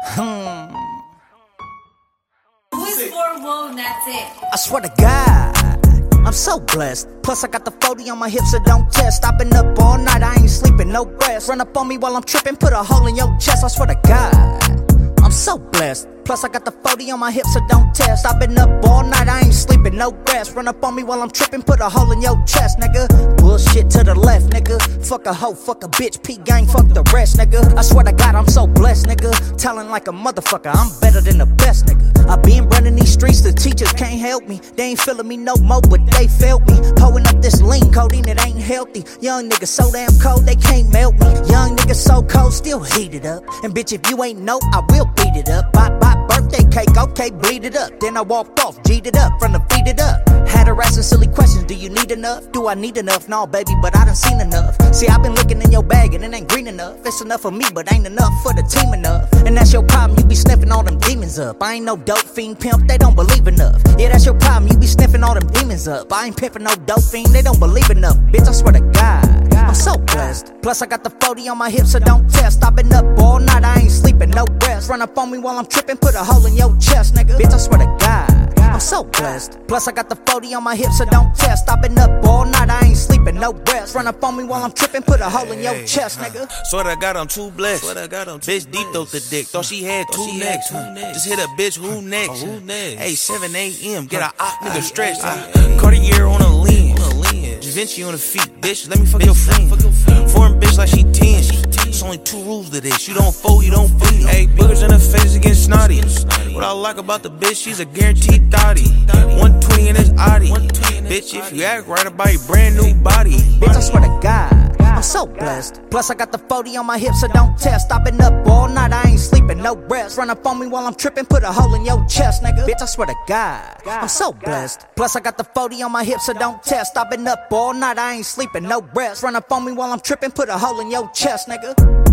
Who's for woe and that's it? I swear to God, I'm so blessed. Plus I got the 40 on my hips, so don't test. I've been up all night, I ain't sleeping, no rest. Run up on me while I'm tripping, put a hole in your chest. I swear to God, I'm so blessed. Plus I got the 40 on my hips, so don't test. I've been up all night, I ain't sleeping, no rest. Run up on me while I'm tripping, put a hole in your chest, nigga. Bullshit to the left, nigga. Fuck a hoe, fuck a bitch, P-gang, fuck the rest, nigga. I swear to God, I'm so blessed, nigga. Talent like a motherfucker, I'm better than the best, nigga. I been running these streets, the teachers can't help me. They ain't feeling me no more, but they felt me. Pulling up this lean codeine, it ain't healthy. Young niggas so damn cold, they can't melt me. Young niggas so cold, still heated up. And bitch, if you ain't know, I will beat it up. Bye, birthday cake, okay, bleed it up. Then I walked off, G'd it up, from the feet it up. Had her asking silly questions, do you need enough? Do I need enough? No, baby, but I done seen enough. See, I've been looking in your bag and it ain't green enough. It's enough for me, but ain't enough for the team enough. And that's your problem, you be sniffing all them demons up. I ain't no dope fiend pimp, they don't believe enough. Yeah, that's your problem, you be sniffing all them demons up. I ain't pimping no dope fiend, they don't believe enough. Bitch, I swear to God, I'm so blessed. Plus I got the 40 on my hips, so don't test. I've been up all night, I ain't sleeping, no rest. Run up on me while I'm tripping, put a hole in your chest, nigga. Bitch, I swear to God, I'm so blessed. Plus I got the 40 on my hips, so don't test. I've been up all night, I ain't sleeping, no rest. Run up on me while I'm tripping, put a hole in your chest, nigga. Swear to God, I'm too blessed. Bitch deep throat the dick, thought she had two necks. Just hit a bitch, who next? Hey, 7 a.m., get a op, nigga stretch. Cartier on a lean, Da Vinci on the feet, bitch, let me fuck your friend. Foreign bitch like she 10. It's only 2 rules to this, you don't fold, you don't bleed. Hey, boogers in her face getting snotty. What I like about the bitch, she's a guaranteed thotty. 120 in this Audi. Bitch, if you act right about your brand new body. Bitch, I swear to God, I'm so blessed. Plus I got the 40 on my hips, so don't test. I've been up all night, I ain't sleeping, no rest. Run up on me while I'm tripping, put a hole in your chest, nigga. Bitch, I swear to God, I'm so blessed. Plus I got the 40 on my hips, so don't test. I've been up all night, I ain't sleeping, no rest. Run up on me while I'm tripping, put a hole in your chest, nigga.